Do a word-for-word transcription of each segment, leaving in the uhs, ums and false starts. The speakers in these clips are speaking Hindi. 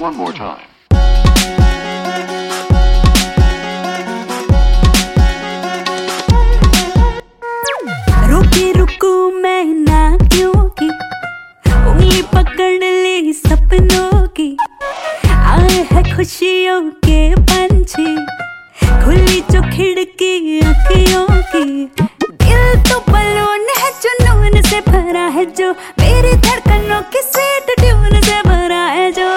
one more time. रुकी रुकू मैं ना क्योंकि उंगली पकड़ ली सपनों की, आए है खुशियों के पंछी, खुली जो खिड़की अखियों की। दिल तो बलून है जुनून से भरा है जो, मेरी धड़कनों की स्वीट ट्यून से भरा है जो।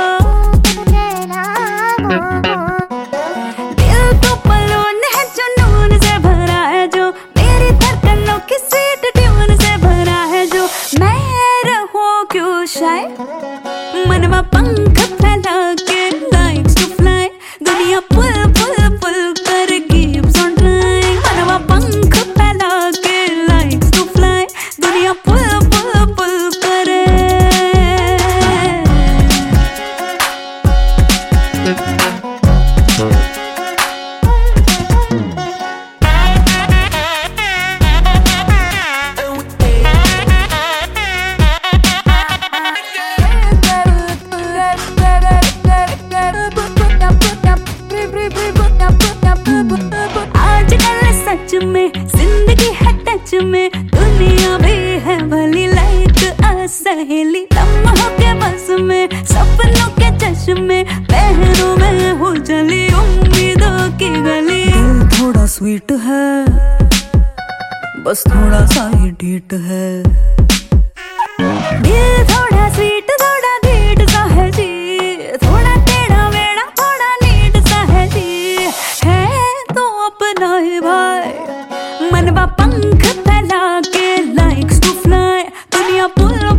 दिल तो बलून है जुनून से भरा है जो, मेरी धड़कनों की स्वीट ट्यून से भरा है जो। मैं रहूं क्यों शायद मनवा पंख फैला के likes to fly, दुनिया पुल पुल पुल कर keeps on trying। मनवा पंख फैला के likes to fly, दुनिया पुल पुल पुल करे। आजकल सच में जिंदगी है टच में, दुनिया भी है भली लाइक आ सहेली। लम्हों के बस में सपनों के चश्मे, पहनों में हो चली उम्मीदों की गली। दिल थोड़ा स्वीट है, बस थोड़ा सा ही डीट है। दिल थोड़ा स्वीट थोड़ा ढीठ सा है जी, थोड़ा टेढ़ा मेढ़ा थोड़ा नीट सा है जी। है तो अपना ही भाई, मनवा पंख फैला के likes to fly, दुनिया पुल